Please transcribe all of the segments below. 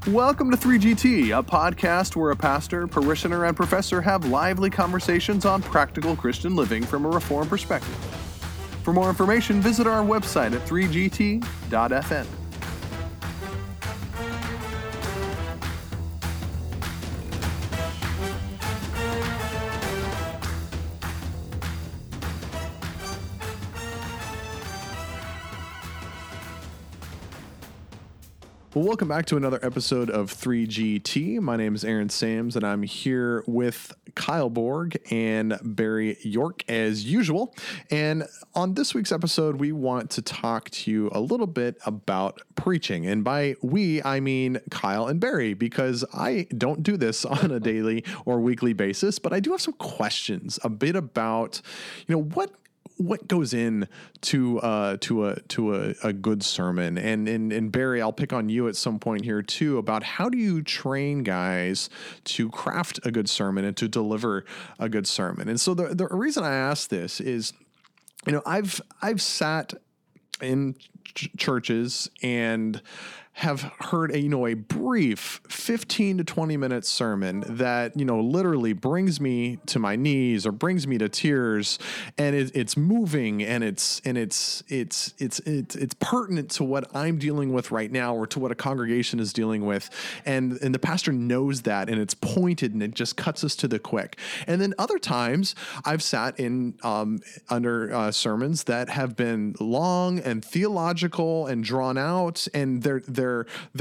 Welcome to 3GT, a podcast where a pastor, parishioner, and professor have lively conversations on practical Christian living from a Reformed perspective. For more information, visit our website at 3gt.fm. Well, welcome back to another episode of 3GT. My name is Aaron Sams, and I'm here with Kyle Borg and Barry York as usual. And on this week's episode, we want to talk to you a little bit about preaching. And by we, I mean Kyle and Barry, because I don't do this on a daily or weekly basis, but I do have some questions a bit about, what goes in to a good sermon. And Barry, I'll pick on you at some point here too about how do you train guys to craft a good sermon and to deliver a good sermon. And so the reason I ask this is, I've sat in churches and have heard a brief 15 to 20 minute sermon that, literally brings me to my knees or brings me to tears, and it's moving and it's pertinent to what I'm dealing with right now or to what a congregation is dealing with. And the pastor knows that, and it's pointed and it just cuts us to the quick. And then other times I've sat in, under sermons that have been long and theological and drawn out, and they're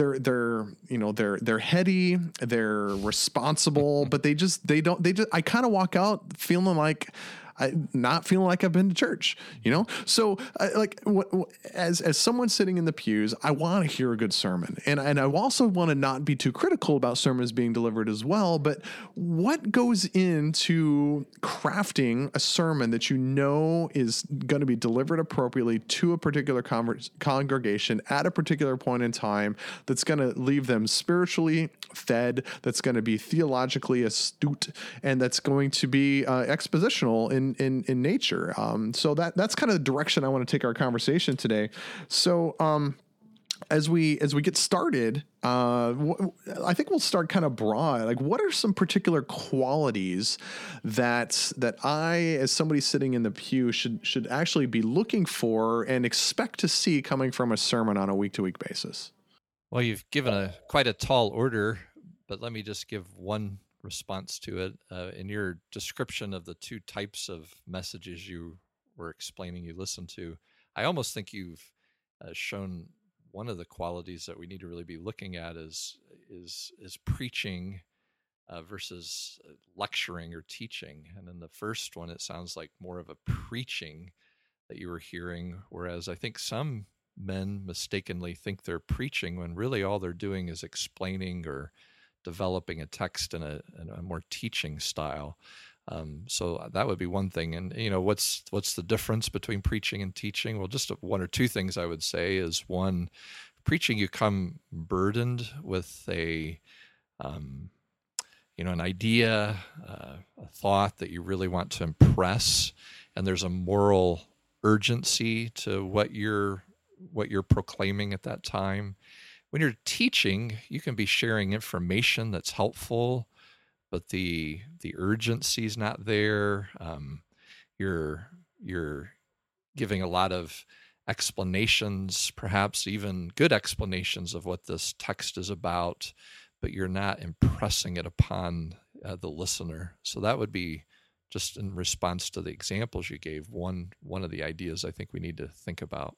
heady, they're responsible, but I kind of walk out feeling like not feeling like I've been to church, So as someone sitting in the pews, I want to hear a good sermon, and I also want to not be too critical about sermons being delivered as well. But what goes into crafting a sermon that is going to be delivered appropriately to a particular congregation at a particular point in time, that's going to leave them spiritually fed, that's going to be theologically astute, and that's going to be expositional in nature. So that's kind of the direction I want to take our conversation today. So as we get started, I think we'll start kind of broad. Like, what are some particular qualities that I, as somebody sitting in the pew, should actually be looking for and expect to see coming from a sermon on a week-to-week basis? Well, you've given quite a tall order, but let me just give one response to it. In your description of the two types of messages you were explaining you listened to, I almost think you've shown one of the qualities that we need to really be looking at is preaching versus lecturing or teaching. And in the first one, it sounds like more of a preaching that you were hearing, whereas I think some men mistakenly think they're preaching when really all they're doing is explaining or developing a text in a more teaching style. So that would be one thing. And, what's the difference between preaching and teaching? Well, just one or two things I would say is, one, preaching, you come burdened with an idea, a thought that you really want to impress, and there's a moral urgency to what you're proclaiming at that time. When you're teaching, you can be sharing information that's helpful, but the urgency is not there. You're giving a lot of explanations, perhaps even good explanations of what this text is about, but you're not impressing it upon the listener. So that would be, just in response to the examples you gave, one of the ideas I think we need to think about.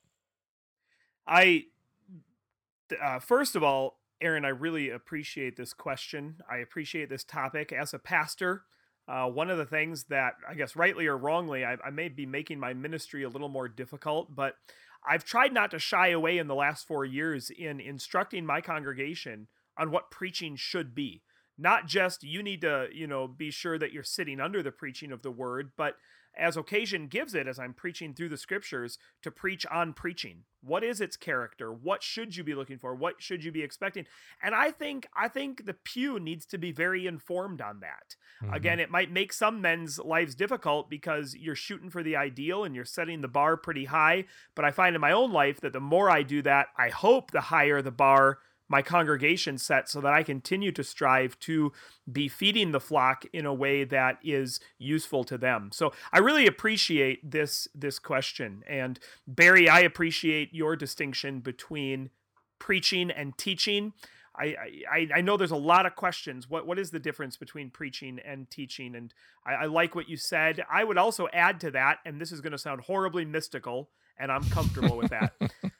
First of all, Aaron, I really appreciate this question. I appreciate this topic. As a pastor, one of the things that, I guess rightly or wrongly, I may be making my ministry a little more difficult, but I've tried not to shy away in the last 4 years in instructing my congregation on what preaching should be. Not just you need to, be sure that you're sitting under the preaching of the word, but as occasion gives it, as I'm preaching through the scriptures, to preach on preaching. What is its character? What should you be looking for? What should you be expecting? And I think the pew needs to be very informed on that. Mm-hmm. Again, it might make some men's lives difficult because you're shooting for the ideal and you're setting the bar pretty high. But I find in my own life that the more I do that, I hope the higher the bar my congregation set so that I continue to strive to be feeding the flock in a way that is useful to them. So I really appreciate this question. And Barry, I appreciate your distinction between preaching and teaching. I know there's a lot of questions. What is the difference between preaching and teaching? And I like what you said. I would also add to that, and this is going to sound horribly mystical, and I'm comfortable with that,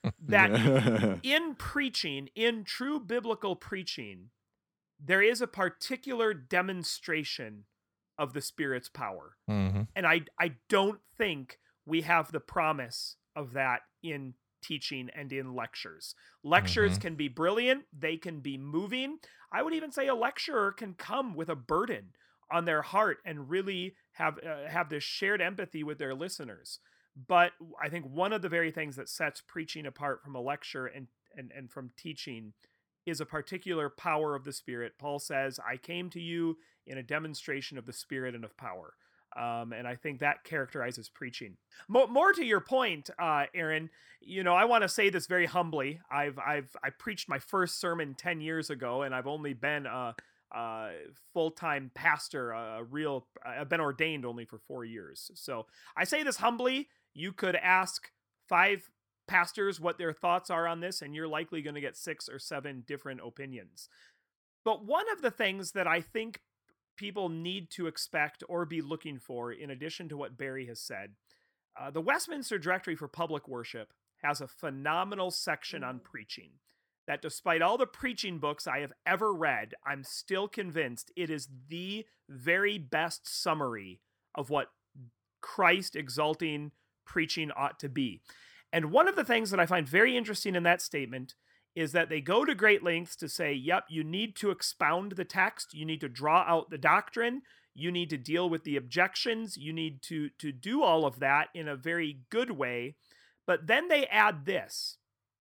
that in preaching, in true biblical preaching, there is a particular demonstration of the Spirit's power. Mm-hmm. And I don't think we have the promise of that in teaching and in lectures. Lectures can be brilliant. They can be moving. I would even say a lecturer can come with a burden on their heart and really have this shared empathy with their listeners. But I think one of the very things that sets preaching apart from a lecture and from teaching is a particular power of the Spirit. Paul says, I came to you in a demonstration of the Spirit and of power. And I think that characterizes preaching. More to your point, Aaron, I want to say this very humbly. I preached my first sermon 10 years ago, and I've only been a full-time pastor, I've been ordained only for 4 years. So I say this humbly. You could ask 5 pastors what their thoughts are on this, and you're likely going to get 6 or 7 different opinions. But one of the things that I think people need to expect or be looking for, in addition to what Barry has said, the Westminster Directory for Public Worship has a phenomenal section on preaching that, despite all the preaching books I have ever read, I'm still convinced it is the very best summary of what Christ exalting preaching ought to be. And one of the things that I find very interesting in that statement is that they go to great lengths to say, yep, you need to expound the text, you need to draw out the doctrine, you need to deal with the objections, you need to do all of that in a very good way. But then they add this,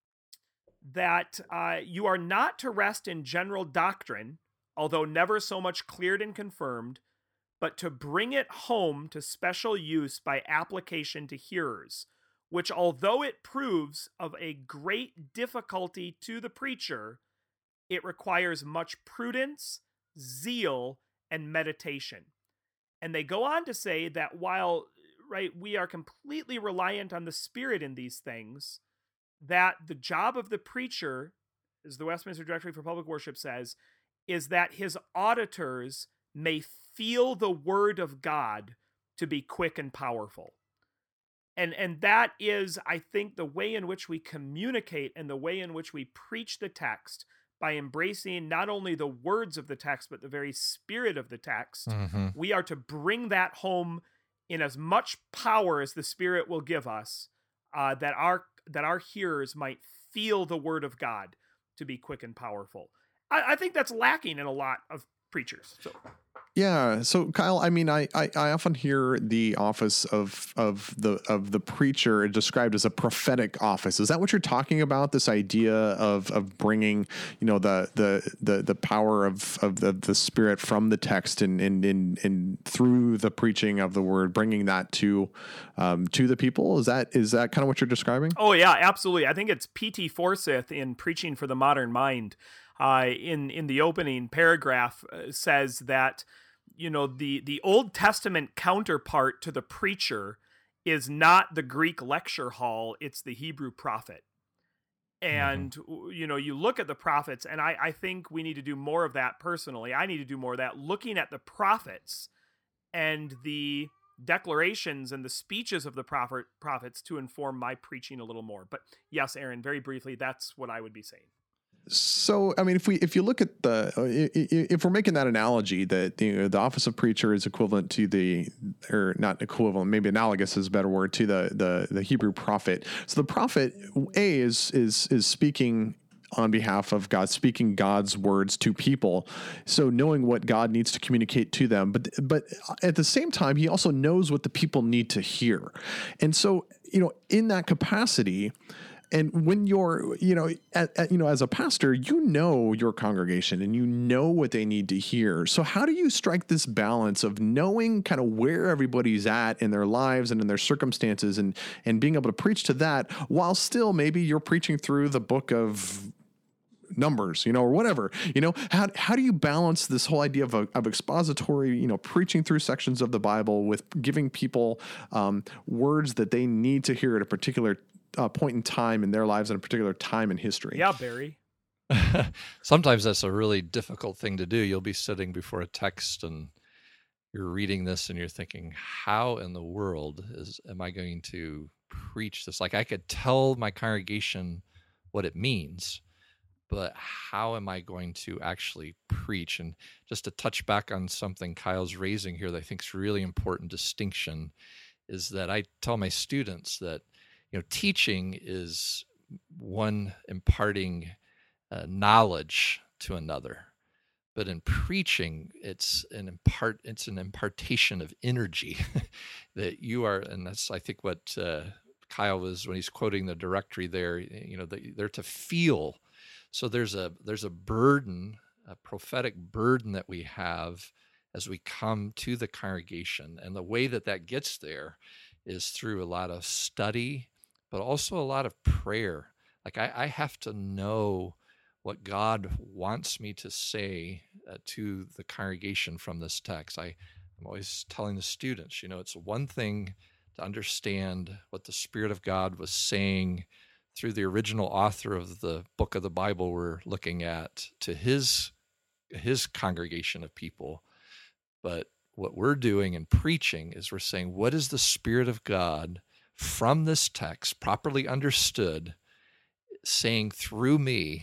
that you are not to rest in general doctrine, although never so much cleared and confirmed, but to bring it home to special use by application to hearers, which, although it proves of a great difficulty to the preacher, it requires much prudence, zeal, and meditation. And they go on to say that while, we are completely reliant on the Spirit in these things, that the job of the preacher, as the Westminster Directory for Public Worship says, is that his auditors may feel the word of God to be quick and powerful. And that is, I think, the way in which we communicate and the way in which we preach the text, by embracing not only the words of the text, but the very spirit of the text. We are to bring that home in as much power as the Spirit will give us, that our hearers might feel the word of God to be quick and powerful. I think that's lacking in a lot of preachers. Yeah. So Kyle, I mean, I often hear the office of the preacher described as a prophetic office. Is that what you're talking about? This idea of bringing, the power of the Spirit from the text and through the preaching of the word, bringing that to the people. Is that kind of what you're describing? Oh yeah, absolutely. I think it's P.T. Forsyth in Preaching for the Modern Mind. In the opening paragraph says that, the Old Testament counterpart to the preacher is not the Greek lecture hall, it's the Hebrew prophet. And, you look at the prophets, and I think we need to do more of that personally. I need to do more of that, looking at the prophets and the declarations and the speeches of the prophets to inform my preaching a little more. But yes, Aaron, very briefly, that's what I would be saying. So, I mean, if you look at if we're making that analogy that the office of preacher is equivalent to or not equivalent, maybe analogous is a better word, to the Hebrew prophet. So the prophet is speaking on behalf of God, speaking God's words to people. So knowing what God needs to communicate to them, but at the same time, he also knows what the people need to hear. And so, in that capacity, and when you're, as a pastor, your congregation and what they need to hear. So how do you strike this balance of knowing kind of where everybody's at in their lives and in their circumstances and being able to preach to that while still maybe you're preaching through the book of Numbers, or whatever, how do you balance this whole idea of expository, preaching through sections of the Bible with giving people words that they need to hear at a particular point in time in their lives, at a particular time in history? Yeah, Barry. Sometimes that's a really difficult thing to do. You'll be sitting before a text and you're reading this and you're thinking, how in the world am I going to preach this? Like, I could tell my congregation what it means, but how am I going to actually preach? And just to touch back on something Kyle's raising here that I think is really important distinction is that I tell my students that, teaching is one imparting knowledge to another. But in preaching, it's an impartation of energy that you are, and that's, I think, what Kyle was, when he's quoting the directory there, they're to feel. So there's a burden, a prophetic burden that we have as we come to the congregation. And the way that gets there is through a lot of study, but also a lot of prayer. Like, I have to know what God wants me to say to the congregation from this text. I'm always telling the students, it's one thing to understand what the Spirit of God was saying through the original author of the book of the Bible we're looking at to his congregation of people. But what we're doing in preaching is we're saying, what is the Spirit of God from this text, properly understood, saying through me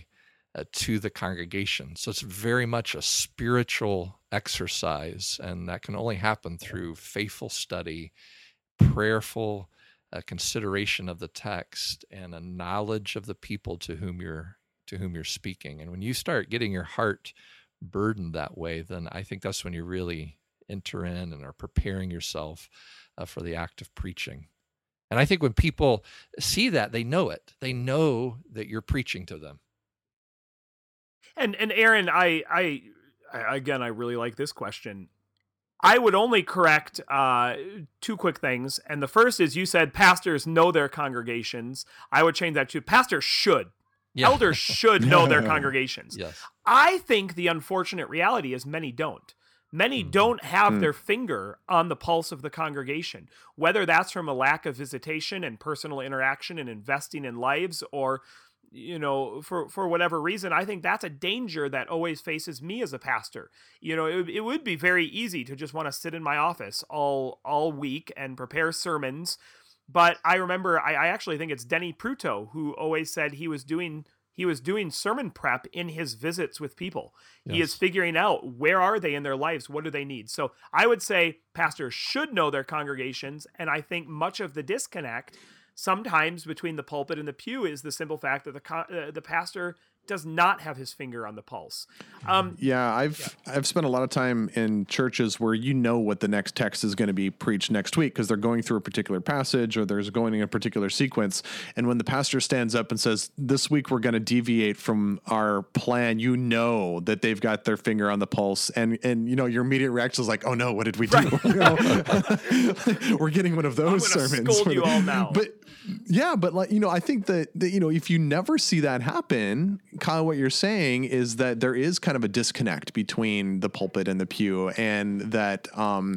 to the congregation? So it's very much a spiritual exercise, and that can only happen through faithful study, prayerful consideration of the text, and a knowledge of the people to whom you're speaking. And when you start getting your heart burdened that way, then I think that's when you really enter in and are preparing yourself for the act of preaching. And I think when people see that, they know it. They know that you're preaching to them. And Aaron, I again, I really like this question. I would only correct two quick things. And the first is, you said pastors know their congregations. I would change that to pastors should. Yeah. Elders should know their congregations. Yes. I think the unfortunate reality is many don't. Many don't have their finger on the pulse of the congregation, whether that's from a lack of visitation and personal interaction and investing in lives, or for whatever reason. I think that's a danger that always faces me as a pastor. It would be very easy to just want to sit in my office all week and prepare sermons. But I remember, I actually think it's Denny Pruto who always said he was doing sermon prep in his visits with people. Yes. He is figuring out, where are they in their lives? What do they need? So I would say pastors should know their congregations. And I think much of the disconnect sometimes between the pulpit and the pew is the simple fact that the pastor does not have his finger on the pulse. I've spent a lot of time in churches where what the next text is going to be preached next week because they're going through a particular passage or there's going in a particular sequence. And when the pastor stands up and says, this week we're going to deviate from our plan, that they've got their finger on the pulse. And your immediate reaction is like, oh no, what did we do? Right. We're getting one of those sermons. Scold you all now. But I think that if you never see that happen, Kyle, what you're saying is that there is kind of a disconnect between the pulpit and the pew, and that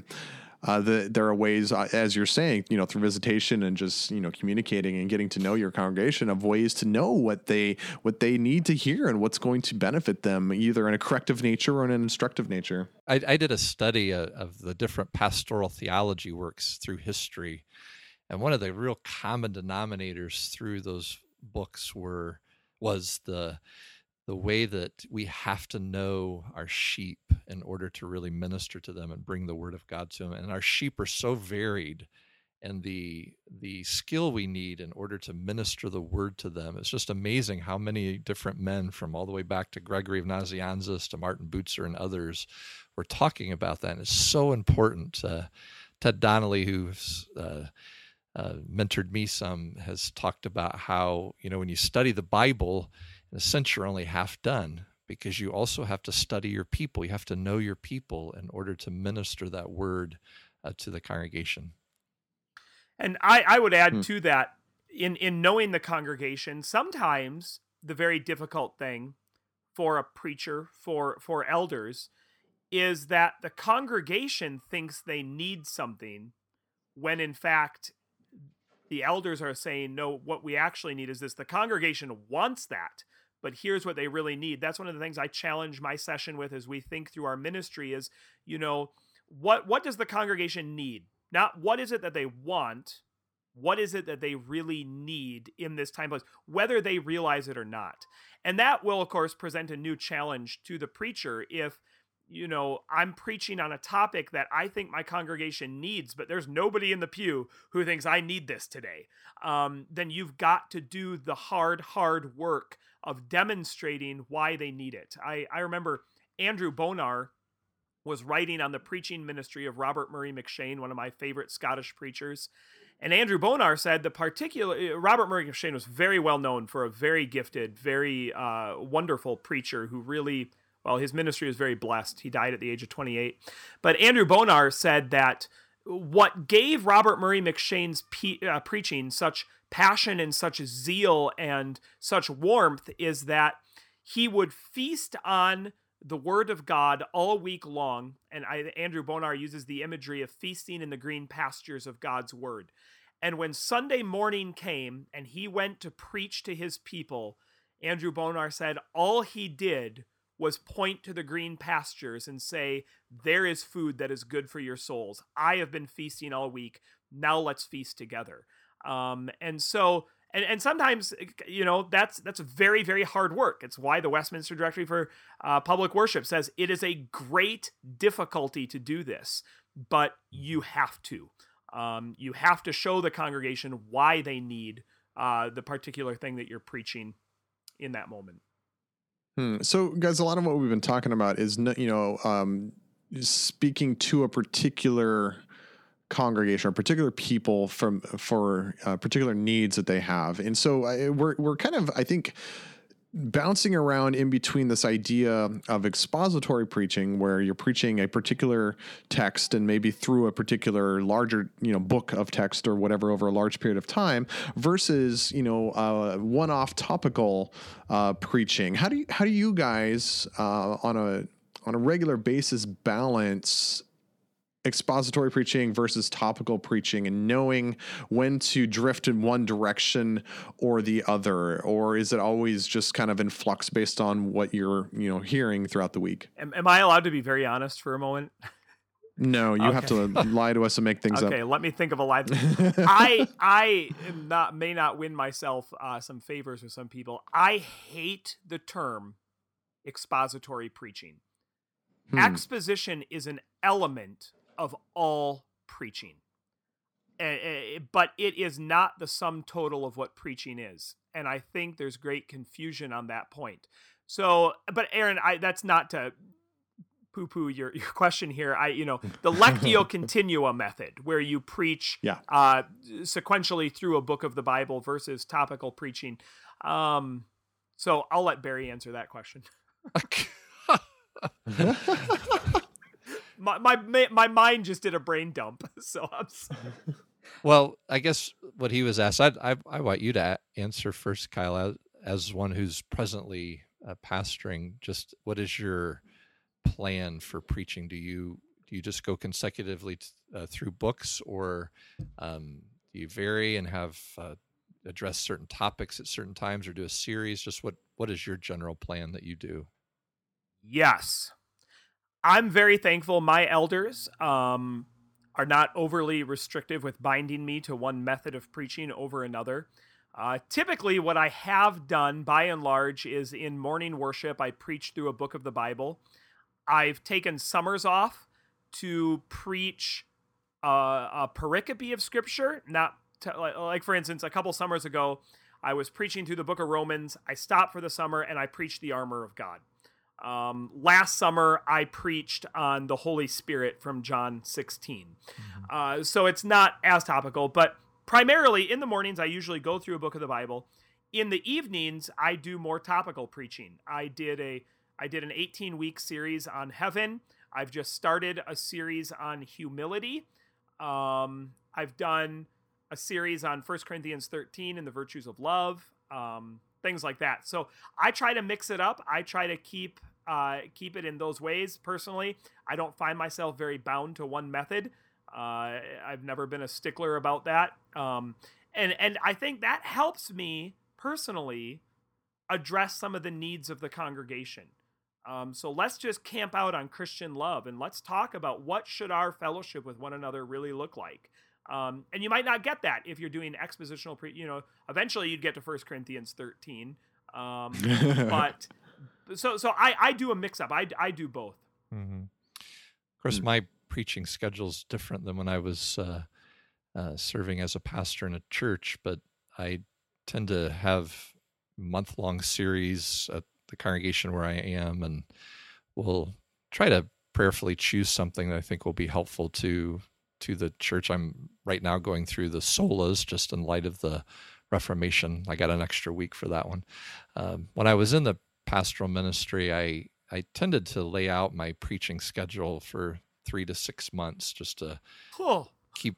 there are ways, as you're saying, through visitation and just communicating and getting to know your congregation, of ways to know what they need to hear and what's going to benefit them, either in a corrective nature or in an instructive nature. I did a study of the different pastoral theology works through history, and one of the real common denominators through those books was the way that we have to know our sheep in order to really minister to them and bring the word of God to them. And our sheep are so varied, and the skill we need in order to minister the word to them. It's just amazing how many different men, from all the way back to Gregory of Nazianzus to Martin Bucer and others, were talking about that. And it's so important. Ted Donnelly, who's mentored me some, has talked about how, when you study the Bible, in a sense, you're only half done, because you also have to study your people. You have to know your people in order to minister that word to the congregation. And I would add to that, in knowing the congregation, sometimes the very difficult thing for a preacher, for elders, is that the congregation thinks they need something when in fact the elders are saying, no, what we actually need is this. The congregation wants that, but here's what they really need. That's one of the things I challenge my session with as we think through our ministry is, what does the congregation need? Not what is it that they want, what is it that they really need in this time place, whether they realize it or not. And that will, of course, present a new challenge to the preacher if, I'm preaching on a topic that I think my congregation needs, but there's nobody in the pew who thinks I need this today. Then you've got to do the hard work of demonstrating why they need it. I remember Andrew Bonar was writing on the preaching ministry of Robert Murray McCheyne, one of my favorite Scottish preachers. And Andrew Bonar said Robert Murray McCheyne was very well known for a very gifted, very wonderful preacher who really, his ministry was very blessed. He died at the age of 28. But Andrew Bonar said that what gave Robert Murray McCheyne's preaching such passion and such zeal and such warmth is that he would feast on the word of God all week long. And Andrew Bonar uses the imagery of feasting in the green pastures of God's word. And when Sunday morning came and he went to preach to his people, Andrew Bonar said all he did was point to the green pastures and say, there is food that is good for your souls. I have been feasting all week. Now let's feast together. And sometimes, that's very, very hard work. It's why the Westminster Directory for Public Worship says it is a great difficulty to do this, but you have to. You have to show the congregation why they need the particular thing that you're preaching in that moment. So, guys, a lot of what we've been talking about is, speaking to a particular congregation or particular people for particular needs that they have. And so we're kind of, I think, bouncing around in between this idea of expository preaching, where you're preaching a particular text and maybe through a particular larger, book of text or whatever over a large period of time, versus, one-off topical preaching. How do you guys on a regular basis balance expository preaching versus topical preaching, and knowing when to drift in one direction or the other? Or is it always just kind of in flux based on what you're, hearing throughout the week? Am I allowed to be very honest for a moment? No, you have to lie to us and make things up. Okay, let me think of a lie. I may not win myself some favors with some people. I hate the term expository preaching. Exposition is an element of all preaching, but it is not the sum total of what preaching is. And I think there's great confusion on that point. So, but Aaron, that's not to poo-poo your question here. The Lectio Continua method, where you preach sequentially through a book of the Bible versus topical preaching. So I'll let Barry answer that question. My mind just did a brain dump, so I'm sorry. Well, I guess what he was asked, I want you to answer first, Kyle, as one who's presently pastoring. Just what is your plan for preaching? Do you just go consecutively through books, or do you vary and have address certain topics at certain times, or do a series? Just what is your general plan that you do? Yes. I'm very thankful my elders are not overly restrictive with binding me to one method of preaching over another. Typically, what I have done, by and large, is in morning worship, I preach through a book of the Bible. I've taken summers off to preach a pericope of Scripture. Like, for instance, a couple summers ago, I was preaching through the book of Romans. I stopped for the summer, and I preached the armor of God. Last summer, I preached on the Holy Spirit from John 16. So it's not as topical, but primarily in the mornings, I usually go through a book of the Bible. In the evenings, I do more topical preaching. I did an 18-week series on heaven. I've just started a series on humility. I've done a series on 1 Corinthians 13 and the virtues of love. things like that. So I try to mix it up. I try to keep it in those ways. Personally, I don't find myself very bound to one method. I've never been a stickler about that. And I think that helps me personally address some of the needs of the congregation. So let's just camp out on Christian love and let's talk about what should our fellowship with one another really look like. And you might not get that if you're doing expositional eventually you'd get to 1 Corinthians 13. But so I do a mix up. I do both. Mm-hmm. Of course, my preaching schedule's different than when I was serving as a pastor in a church, but I tend to have month-long series at the congregation where I am, and we'll try to prayerfully choose something that I think will be helpful to the church. I'm right now going through the solas just in light of the Reformation. I got an extra week for that one. When I was in the pastoral ministry, I tended to lay out my preaching schedule for 3 to 6 months just to keep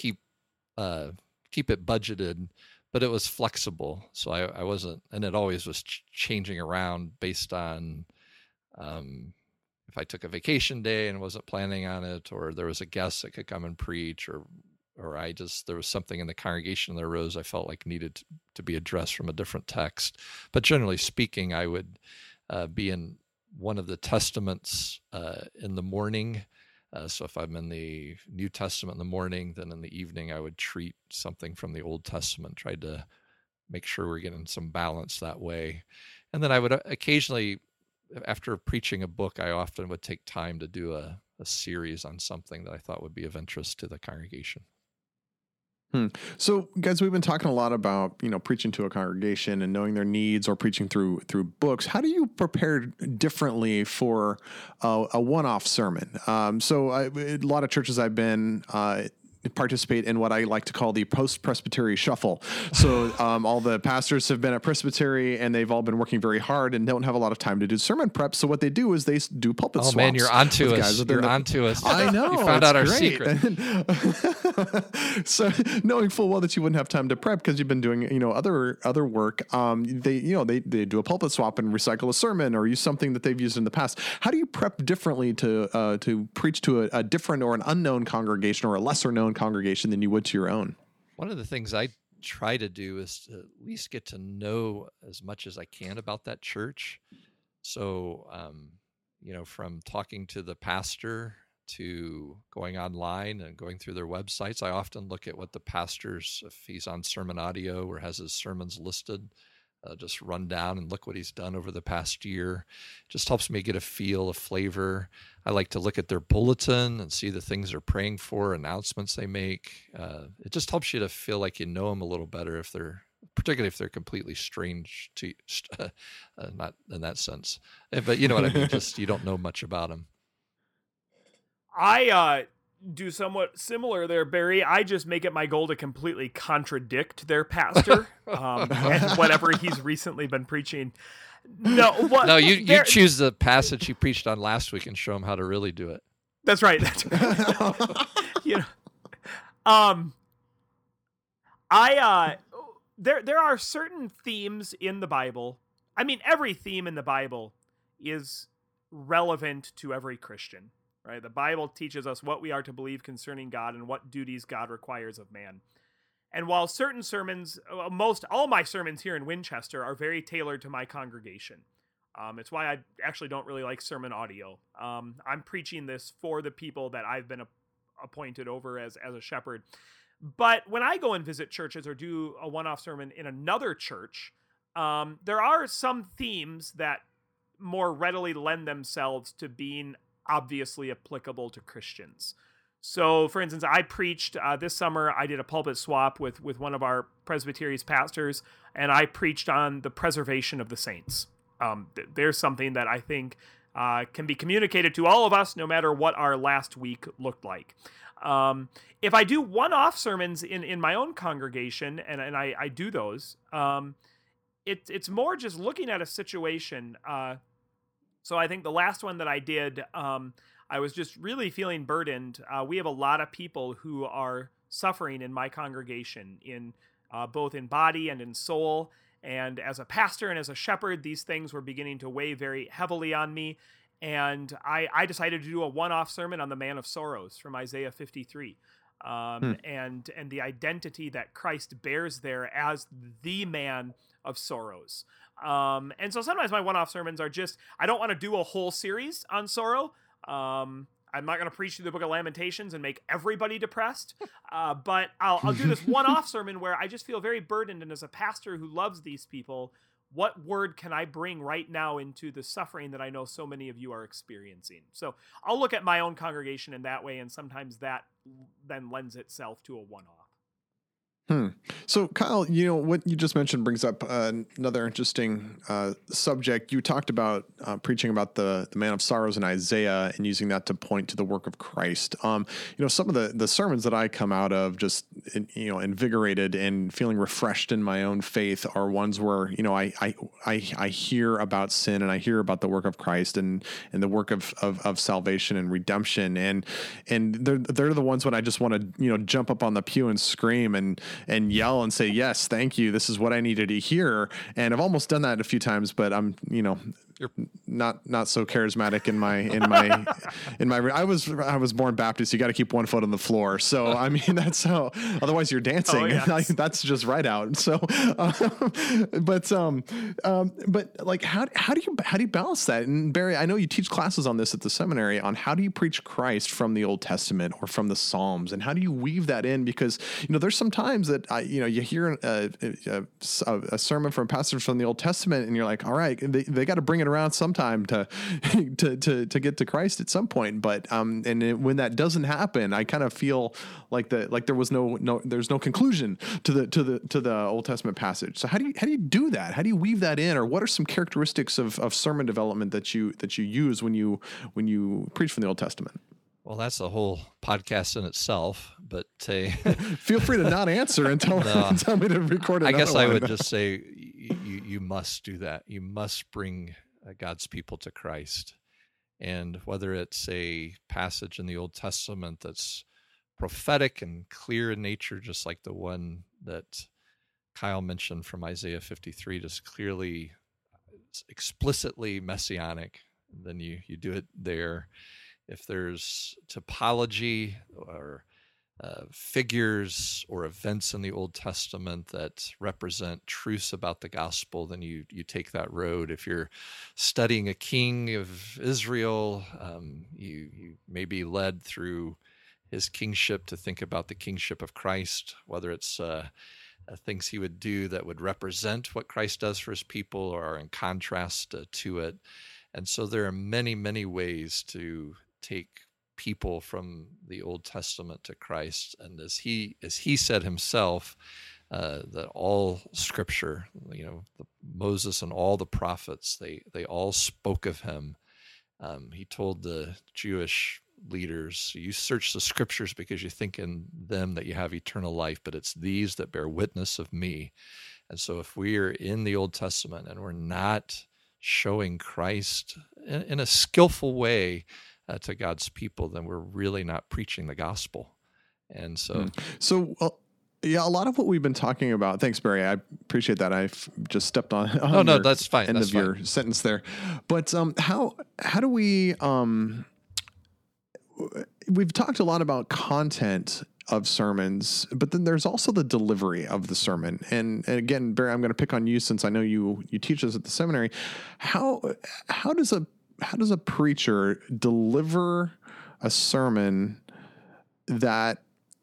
it budgeted, but it was flexible. So I wasn't, and it always was changing around based on if I took a vacation day and wasn't planning on it, or there was a guest that could come and preach, or there was something in the congregation that arose I felt like needed to be addressed from a different text. But generally speaking, I would be in one of the testaments in the morning. So if I'm in the New Testament in the morning, then in the evening I would treat something from the Old Testament, tried to make sure we're getting some balance that way. And then I would occasionally, after preaching a book, I often would take time to do a series on something that I thought would be of interest to the congregation. So, guys, we've been talking a lot about, preaching to a congregation and knowing their needs, or preaching through books. How do you prepare differently for a one-off sermon? So a lot of churches I've been participate in what I like to call the post-presbytery shuffle. So all the pastors have been at presbytery and they've all been working very hard and don't have a lot of time to do sermon prep. So what they do is they do pulpit swaps. Oh man, you're onto us. You're onto us. I know. You found out our great. secret. So knowing full well that you wouldn't have time to prep because you've been doing, other work, they do a pulpit swap and recycle a sermon or use something that they've used in the past. How do you prep differently to preach to a different or an unknown congregation or a lesser known congregation than you would to your own? One of the things I try to do is to at least get to know as much as I can about that church. So, from talking to the pastor to going online and going through their websites, I often look at what the pastor's, if he's on Sermon Audio or has his sermons listed, just run down and look what he's done over the past year. Just helps me get a feel, a flavor. I like to look at their bulletin and see the things they're praying for, announcements they make. It just helps you to feel like you know them a little better particularly if they're completely strange to you, not in that sense, but you know what I mean? Just, you don't know much about them. I do somewhat similar there, Barry. I just make it my goal to completely contradict their pastor and whatever he's recently been preaching. No, you choose the passage he preached on last week and show him how to really do it. That's right. There are certain themes in the Bible. I mean, every theme in the Bible is relevant to every Christian. Right? The Bible teaches us what we are to believe concerning God and what duties God requires of man. And while certain sermons, all my sermons here in Winchester are very tailored to my congregation. It's why I actually don't really like sermon audio. I'm preaching this for the people that I've been appointed over as a shepherd. But when I go and visit churches or do a one-off sermon in another church, there are some themes that more readily lend themselves to being obviously applicable to Christians. So, for instance, I preached this summer, I did a pulpit swap with one of our Presbyterian pastors, and I preached on the preservation of the saints. There's something that I think can be communicated to all of us, no matter what our last week looked like. If I do one-off sermons in my own congregation, and I do those, it's more just looking at a situation. So I think the last one that I did, I was just really feeling burdened. We have a lot of people who are suffering in my congregation, in both in body and in soul. And as a pastor and as a shepherd, these things were beginning to weigh very heavily on me. And I decided to do a one-off sermon on the man of sorrows from Isaiah 53. And the identity that Christ bears there as the man of sorrows. And so sometimes my one-off sermons are just, I don't want to do a whole series on sorrow. I'm not going to preach through the book of Lamentations and make everybody depressed, but I'll do this one-off sermon where I just feel very burdened. And as a pastor who loves these people, what word can I bring right now into the suffering that I know so many of you are experiencing? So I'll look at my own congregation in that way, and sometimes that then lends itself to a one-off. So Kyle, what you just mentioned brings up another interesting subject. You talked about preaching about the man of sorrows in Isaiah and using that to point to the work of Christ. Some of the sermons that I come out of just invigorated and feeling refreshed in my own faith are ones where I hear about sin and I hear about the work of Christ and the work of salvation and redemption, and they're the ones when I just want to jump up on the pew and scream and yell and say, yes, thank you. This is what I needed to hear. And I've almost done that a few times, but I'm, not so charismatic in my, I was born Baptist. You got to keep one foot on the floor. So, I mean, that's how, otherwise you're dancing. Yes. That's just right out. So, but like, how do you balance that? And Barry, I know you teach classes on this at the seminary on how do you preach Christ from the Old Testament or from the Psalms, and how do you weave that in? Because, there's some times that you hear a sermon from pastors from the Old Testament and you're like, all right, they got to bring it around sometime to get to Christ at some point. But when that doesn't happen, I kind of feel like there was there's no conclusion to the Old Testament passage. So how do you do that? How do you weave that in, or what are some characteristics of sermon development that you use when you preach from the Old Testament? Well, that's a whole podcast in itself, but feel free to not answer and tell me to record another I guess one. I would just say you must do that. You must bring God's people to Christ. And whether it's a passage in the Old Testament that's prophetic and clear in nature, just like the one that Kyle mentioned from Isaiah 53, just clearly, explicitly messianic, then you do it there. If there's topology or figures or events in the Old Testament that represent truths about the gospel, then you take that road. If you're studying a king of Israel, you may be led through his kingship to think about the kingship of Christ, whether it's things he would do that would represent what Christ does for his people or are in contrast to it. And so there are many, many ways to take people from the Old Testament to Christ. And as he said himself, that all Scripture, Moses and all the prophets, they all spoke of him. He told the Jewish leaders, you search the Scriptures because you think in them that you have eternal life, but it's these that bear witness of me. And so if we are in the Old Testament and we're not showing Christ in a skillful way to God's people, then we're really not preaching the gospel. And so, yeah, a lot of what we've been talking about. Thanks, Barry. I appreciate that. I've just stepped on. No, that's fine. End that's of fine. Your sentence there. But how do we? We've talked a lot about content of sermons, but then there's also the delivery of the sermon. And again, Barry, I'm going to pick on you since I know you teach us at the seminary. How does a preacher deliver a sermon that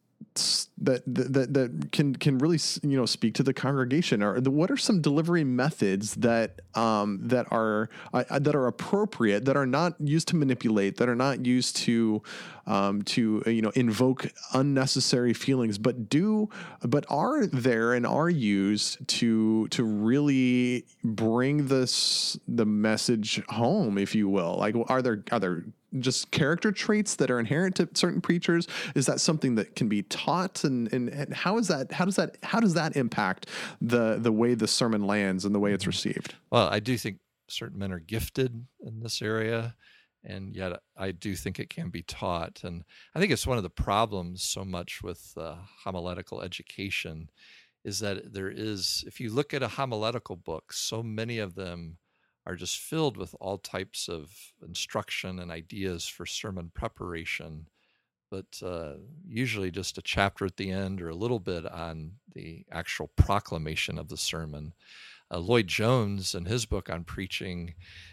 can really speak to the congregation? Or what are some delivery methods that are appropriate, that are not used to manipulate, that are not used to invoke unnecessary feelings, but are there and are used to really bring the message home, if you will? Like, are there just character traits that are inherent to certain preachers? Is that something that can be taught? And how does that impact the way the sermon lands and the way it's received? Well, I do think certain men are gifted in this area, and yet I do think it can be taught. And I think it's one of the problems so much with homiletical education is that there is, if you look at a homiletical book, so many of them are just filled with all types of instruction and ideas for sermon preparation, but usually just a chapter at the end or a little bit on the actual proclamation of the sermon. Lloyd Jones, in his book on preaching,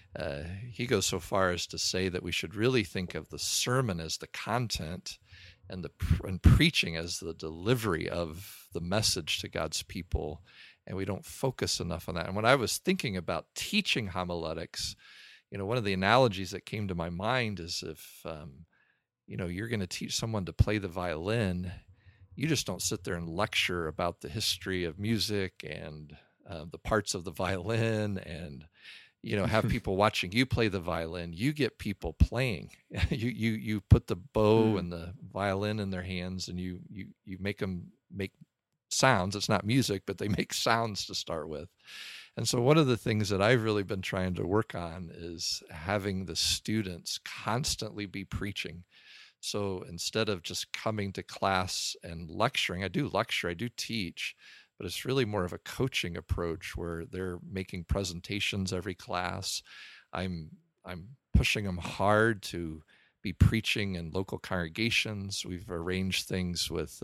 he goes so far as to say that we should really think of the sermon as the content and preaching as the delivery of the message to God's people, and we don't focus enough on that. And when I was thinking about teaching homiletics, one of the analogies that came to my mind is if you're going to teach someone to play the violin, you just don't sit there and lecture about the history of music and the parts of the violin and have people watching you play the violin. You get people playing. you put the bow and the violin in their hands, and you make them make sounds. It's not music, but they make sounds to start with. And so one of the things that I've really been trying to work on is having the students constantly be preaching. So instead of just coming to class and lecturing, I do lecture, I do teach, but it's really more of a coaching approach where they're making presentations every class. I'm pushing them hard to be preaching in local congregations. We've arranged things with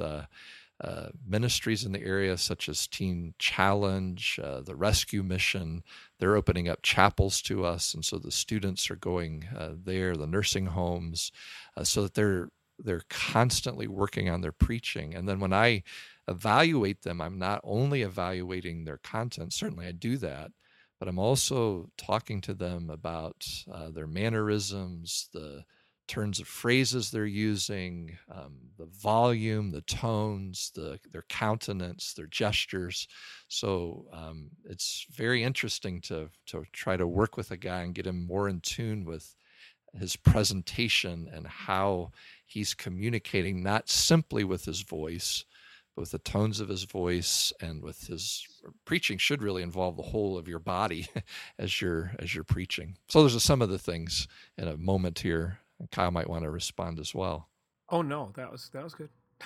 ministries in the area, such as Teen Challenge, the Rescue Mission. They're opening up chapels to us, and so the students are going there, the nursing homes, so that they're constantly working on their preaching. And then when I evaluate them, I'm not only evaluating their content, certainly I do that, but I'm also talking to them about their mannerisms, the turns of phrases they're using, the volume, the tones, their countenance, their gestures. So it's very interesting to try to work with a guy and get him more in tune with his presentation and how he's communicating, not simply with his voice, but with the tones of his voice, and with his preaching should really involve the whole of your body as you're preaching. So those are some of the things in a moment here. Kyle might want to respond as well. Oh no, that was good.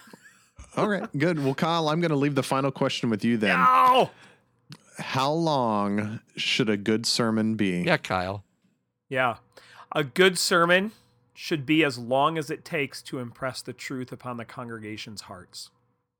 All right, good. Well, Kyle, I'm going to leave the final question with you then. No! How long should a good sermon be? Yeah, Kyle. Yeah. A good sermon should be as long as it takes to impress the truth upon the congregation's hearts.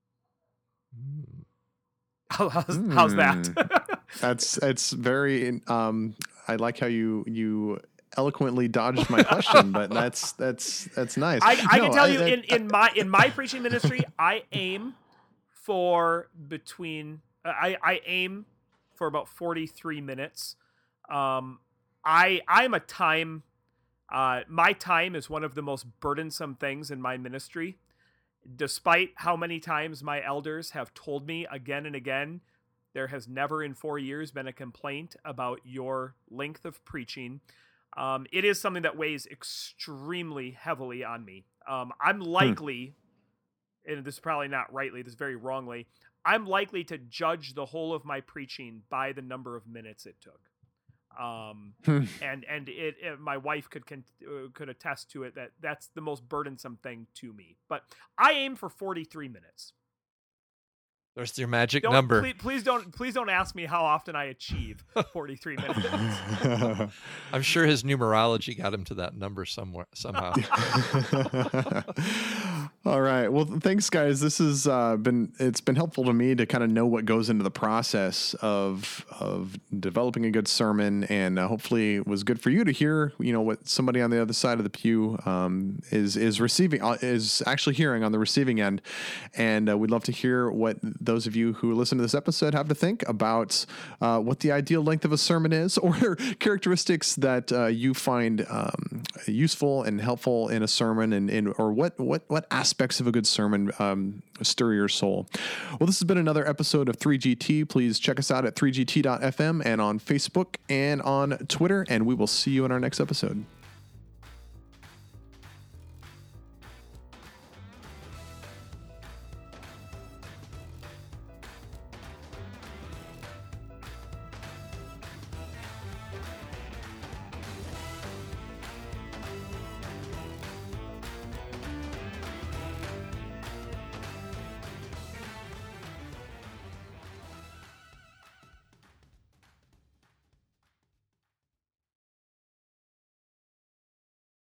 How's that? That's very I like how you eloquently dodged my question, but that's nice. I can tell you in my preaching ministry, I aim for I aim for about 43 minutes. I'm a time my time is one of the most burdensome things in my ministry. Despite how many times my elders have told me again and again, there has never in 4 years been a complaint about your length of preaching. It is something that weighs extremely heavily on me. I'm likely, and this is probably not rightly, this is very wrongly, I'm likely to judge the whole of my preaching by the number of minutes it took. And my wife could attest to it that's the most burdensome thing to me. But I aim for 43 minutes. There's your magic number. Please don't ask me how often I achieve 43 minutes. I'm sure his numerology got him to that number somehow. All right. Well, thanks, guys. This has it's been helpful to me to kind of know what goes into the process of developing a good sermon, and hopefully it was good for you to hear, what somebody on the other side of the pew is actually hearing on the receiving end. And we'd love to hear what those of you who listen to this episode have to think about what the ideal length of a sermon is, or characteristics that you find useful and helpful in a sermon, or what aspects of a good sermon stir your soul. Well, this has been another episode of 3GT. Please check us out at 3gt.fm and on Facebook and on Twitter, and we will see you in our next episode.